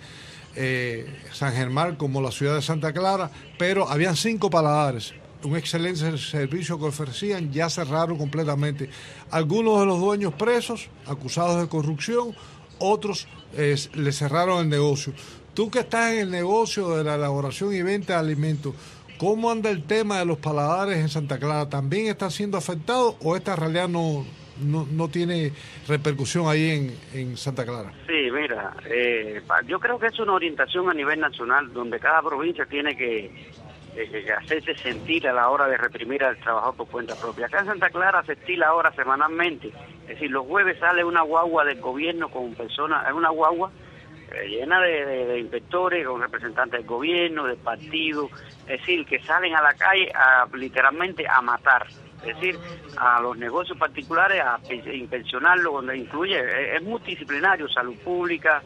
San Germán, como la ciudad de Santa Clara, pero habían 5 paladares. Un excelente servicio que ofrecían, ya cerraron completamente. Algunos de los dueños presos, acusados de corrupción, otros le cerraron el negocio. Tú que estás en el negocio de la elaboración y venta de alimentos, ¿cómo anda el tema de los paladares en Santa Clara? ¿También está siendo afectado o esta realidad no tiene repercusión ahí en Santa Clara? Sí, mira, yo creo que es una orientación a nivel nacional donde cada provincia tiene que hacerse sentir a la hora de reprimir al trabajador por cuenta propia. Acá en Santa Clara se estila ahora semanalmente, es decir, los jueves sale una guagua del gobierno con personas, es una guagua llena de inspectores, con representantes del gobierno, del partido, es decir, que salen a la calle literalmente a matar, es decir, a los negocios particulares, a inspeccionarlos, donde incluye, es multidisciplinario, salud pública,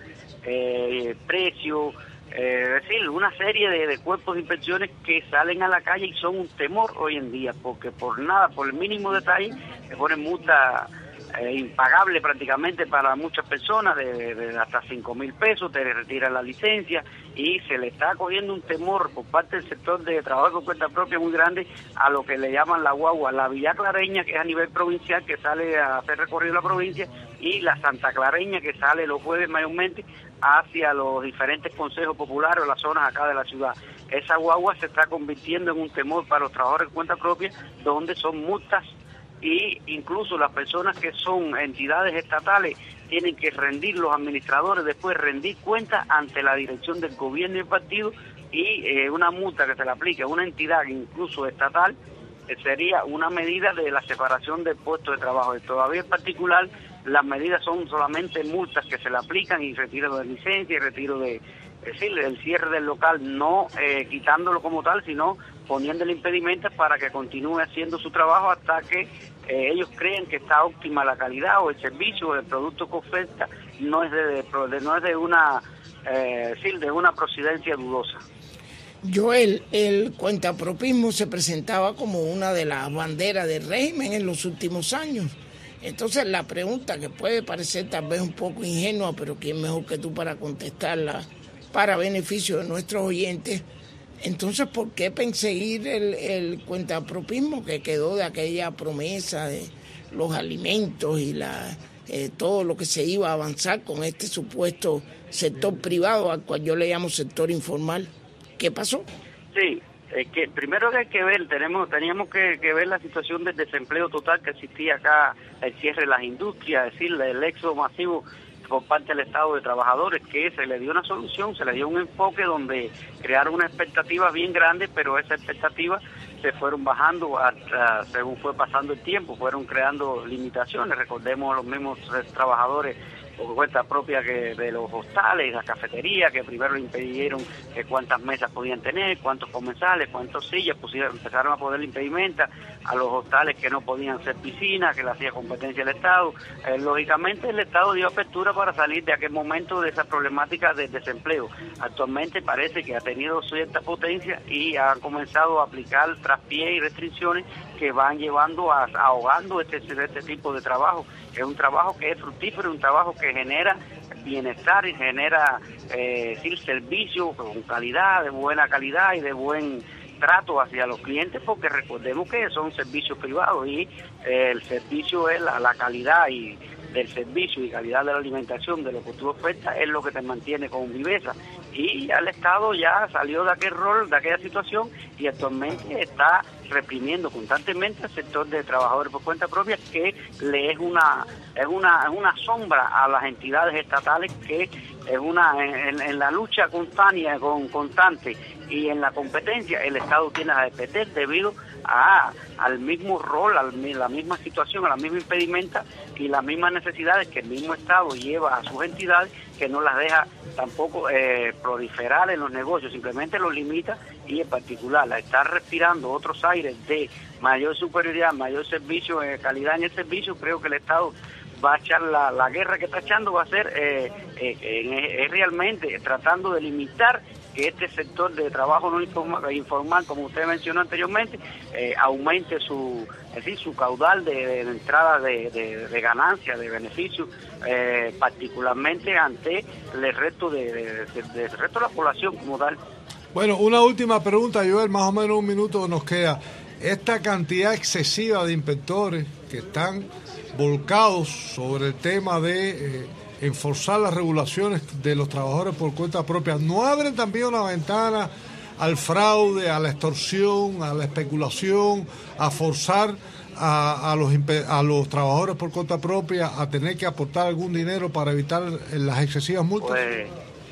precio, es decir, una serie de cuerpos de inspecciones que salen a la calle y son un temor hoy en día, porque por el mínimo detalle, se ponen multa impagable prácticamente para muchas personas, de hasta 5,000 pesos, te retiran la licencia, y se le está cogiendo un temor por parte del sector de trabajo por cuenta propia muy grande a lo que le llaman la guagua, la Villa Clareña, que es a nivel provincial, que sale a hacer recorrido la provincia, y la Santa Clareña, que sale los jueves mayormente hacia los diferentes consejos populares o las zonas acá de la ciudad. Esa guagua se está convirtiendo en un temor para los trabajadores de cuenta propia, donde son multas y incluso las personas que son entidades estatales tienen que rendir, los administradores después rendir cuentas ante la dirección del gobierno y el partido, y una multa que se le aplique a una entidad incluso estatal sería una medida de la separación del puesto de trabajo. Y todavía en particular las medidas son solamente multas que se le aplican y retiro de licencia y retiro de, es decir, el cierre del local, no quitándolo como tal, sino poniéndole impedimentos para que continúe haciendo su trabajo hasta que ellos creen que está óptima la calidad o el servicio o el producto que oferta no es de una de una procedencia dudosa. Joel, el cuentapropismo se presentaba como una de las banderas del régimen en los últimos años. Entonces la pregunta, que puede parecer tal vez un poco ingenua, pero quién mejor que tú para contestarla para beneficio de nuestros oyentes. Entonces, ¿por qué perseguir el cuentapropismo que quedó de aquella promesa de los alimentos y todo lo que se iba a avanzar con este supuesto sector privado al cual yo le llamo sector informal? ¿Qué pasó? Sí, que primero que hay que ver, teníamos que ver la situación del desempleo total que existía acá, el cierre de las industrias, es decir, el éxodo masivo por parte del Estado de trabajadores, que se le dio una solución, se le dio un enfoque donde crearon una expectativa bien grande, pero esa expectativa se fueron bajando según fue pasando el tiempo, fueron creando limitaciones. Recordemos a los mismos trabajadores por cuenta propia que de los hostales, las cafeterías, que primero le impidieron cuántas mesas podían tener, cuántos comensales, cuántas sillas, empezaron a poner impedimentos a los hostales que no podían ser piscinas, que le hacía competencia el Estado. Lógicamente el Estado dio apertura para salir de aquel momento de esa problemática del desempleo. Actualmente parece que ha tenido cierta potencia y ha comenzado a aplicar traspiés y restricciones que van llevando ahogando este tipo de trabajo. Es un trabajo que es fructífero, un trabajo que genera bienestar y genera servicio con calidad, de buena calidad y de buen trato hacia los clientes, porque recordemos que son servicios privados y el servicio es la calidad y del servicio y calidad de la alimentación, de lo que tú ofertas, es lo que te mantiene con viveza. Y ya el Estado ya salió de aquel rol, de aquella situación, y actualmente está reprimiendo constantemente al sector de trabajadores por cuenta propia, que le es una sombra a las entidades estatales, que es en la lucha constante y en la competencia el Estado tiene a depender debido al mismo rol, la misma situación, a la misma impedimenta y las mismas necesidades que el mismo Estado lleva a sus entidades, que no las deja tampoco proliferar en los negocios, simplemente los limita, y en particular a estar respirando otros aires de mayor superioridad, mayor servicio, calidad en el servicio. Creo que el Estado va a echar la guerra que está echando, va a ser realmente tratando de limitar que este sector de trabajo no informal, como usted mencionó anteriormente, aumente su caudal de entrada de ganancias, de beneficios, particularmente ante el resto de la población como tal. Bueno, una última pregunta, Joel, más o menos un minuto nos queda. Esta cantidad excesiva de inspectores que están volcados sobre el tema de enforzar las regulaciones de los trabajadores por cuenta propia, ¿no abren también una ventana al fraude, a la extorsión, a la especulación, a forzar a los trabajadores por cuenta propia a tener que aportar algún dinero para evitar las excesivas multas? Pues,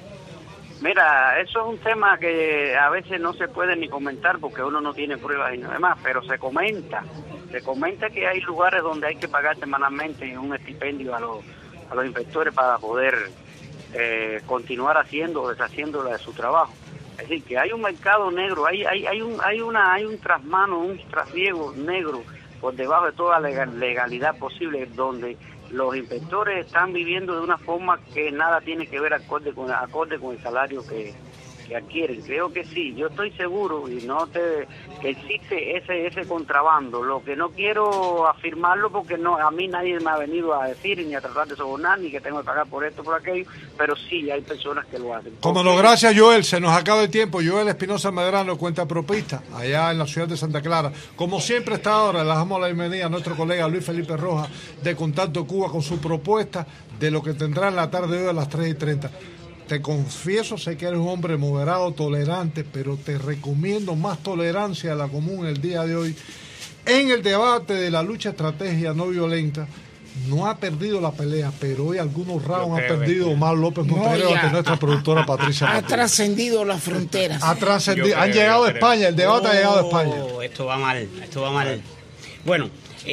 mira, eso es un tema que a veces no se puede ni comentar porque uno no tiene pruebas y nada demás, pero se comenta que hay lugares donde hay que pagar semanalmente un estipendio a los inspectores para poder continuar haciendo o deshaciendo de su trabajo. Es decir, que hay un mercado negro, hay un trasmano, un trasiego negro por debajo de toda legalidad posible, donde los inspectores están viviendo de una forma que nada tiene que ver acorde con el salario que adquieren. Creo que sí, yo estoy seguro que existe ese contrabando. Lo que no quiero afirmarlo porque a mí nadie me ha venido a decir ni a tratar de sobornar ni que tengo que pagar por esto, por aquello, pero sí hay personas que lo hacen. Como no, gracias Joel, se nos acaba el tiempo. Joel Espinosa Medrano, cuentapropista, allá en la ciudad de Santa Clara. Como siempre está ahora, le damos la bienvenida a nuestro colega Luis Felipe Rojas de Contacto Cuba con su propuesta de lo que tendrá en la tarde de hoy a las 3:30. Te confieso, sé que eres un hombre moderado, tolerante, pero te recomiendo más tolerancia a la común el día de hoy En el debate de la lucha estrategia no violenta, no ha perdido la pelea, pero hoy algunos rounds ha perdido Omar López Montenegro ante nuestra productora Patricia Martínez. Ha trascendido las fronteras. Ha trascendido, han llegado a España, el debate ha llegado a España. Esto va mal. Bueno,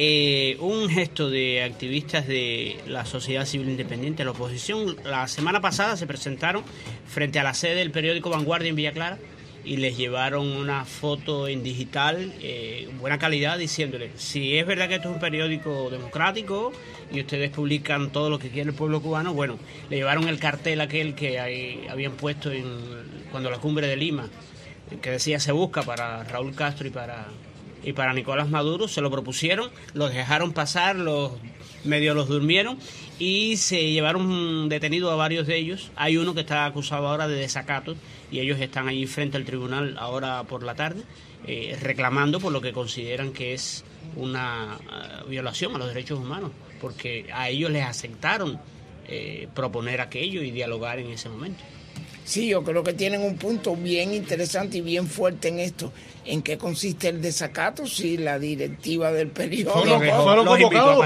un gesto de activistas de la sociedad civil independiente, la oposición, la semana pasada se presentaron frente a la sede del periódico Vanguardia en Villa Clara y les llevaron una foto en digital, buena calidad, diciéndoles, si es verdad que esto es un periódico democrático y ustedes publican todo lo que quiere el pueblo cubano, bueno, le llevaron el cartel aquel que habían puesto cuando la cumbre de Lima, que decía se busca para Raúl Castro y para Nicolás Maduro, se lo propusieron, los dejaron pasar, medio los durmieron y se llevaron detenidos a varios de ellos. Hay uno que está acusado ahora de desacato y ellos están allí frente al tribunal ahora por la tarde reclamando por lo que consideran que es una violación a los derechos humanos, porque a ellos les aceptaron proponer aquello y dialogar en ese momento. Sí, yo creo que tienen un punto bien interesante y bien fuerte en esto. ¿En qué consiste el desacato? Si la directiva del periódico los invitó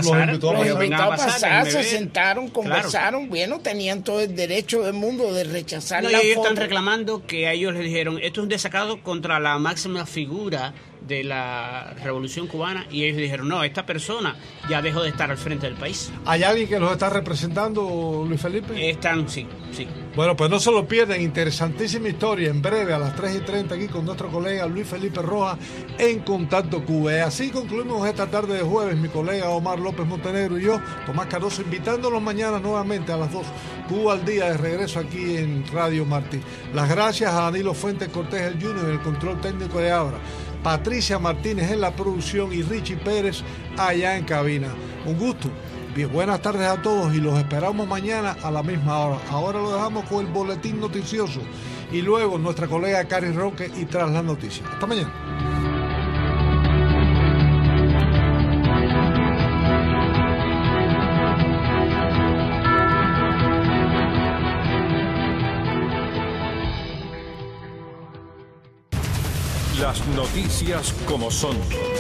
a pasar, se sentaron, conversaron, claro. Bueno, tenían todo el derecho del mundo de rechazar la foto. Ellos foto. Están reclamando que a ellos les dijeron, esto es un desacato contra la máxima figura de la Revolución Cubana, y ellos dijeron, no, esta persona ya dejó de estar al frente del país. ¿Hay alguien que los está representando, Luis Felipe? Están, sí. Bueno, pues no se lo pierdan, interesantísima historia, en breve a las 3:30 aquí con nuestro colega Luis Felipe Rojas en Contacto Cuba. Y así concluimos esta tarde de jueves, mi colega Omar López Montenegro y yo, Tomás Cardoso, invitándolos mañana nuevamente a las 2, Cuba al día, de regreso aquí en Radio Martí. Las gracias a Danilo Fuentes Cortés el Junior en el control técnico de Abra, Patricia Martínez en la producción y Richie Pérez allá en cabina. Un gusto. Bien, buenas tardes a todos y los esperamos mañana a la misma hora. Ahora lo dejamos con el boletín noticioso y luego nuestra colega Cari Roque y Tras las Noticias. Hasta mañana. Las noticias como son.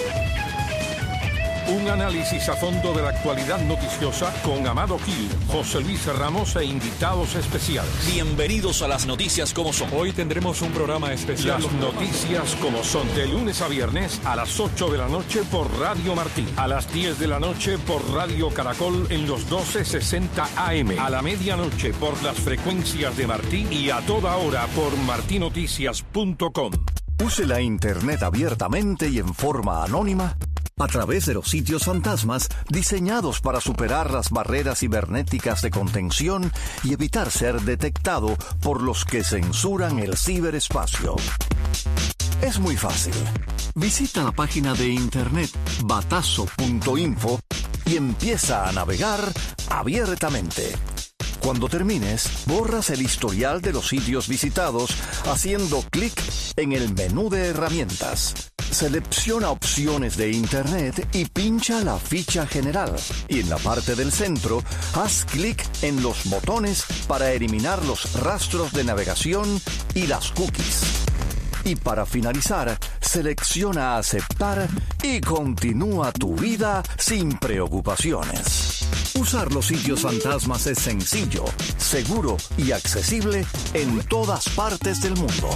Un análisis a fondo de la actualidad noticiosa con Amado Gil, José Luis Ramos e invitados especiales. Bienvenidos a las noticias como son. Hoy tendremos un programa especial. Las noticias como son. De lunes a viernes a las 8 de la noche por Radio Martí. A las 10 de la noche por Radio Caracol en los 1260 AM. A la medianoche por las frecuencias de Martí y a toda hora por martinoticias.com. Use la Internet abiertamente y en forma anónima a través de los sitios fantasmas diseñados para superar las barreras cibernéticas de contención y evitar ser detectado por los que censuran el ciberespacio. Es muy fácil. Visita la página de internet batazo.info y empieza a navegar abiertamente. Cuando termines, borras el historial de los sitios visitados haciendo clic en el menú de herramientas. Selecciona opciones de Internet y pincha la ficha general. Y en la parte del centro, haz clic en los botones para eliminar los rastros de navegación y las cookies. Y para finalizar, selecciona aceptar y continúa tu vida sin preocupaciones. Usar los sitios fantasmas es sencillo, seguro y accesible en todas partes del mundo.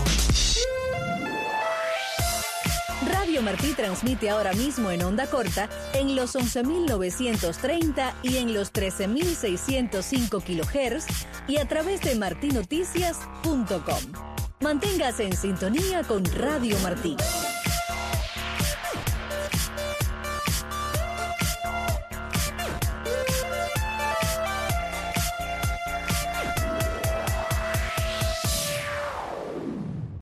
Radio Martí transmite ahora mismo en onda corta en los 11.930 y en los 13.605 kHz y a través de martinoticias.com. Manténgase en sintonía con Radio Martí.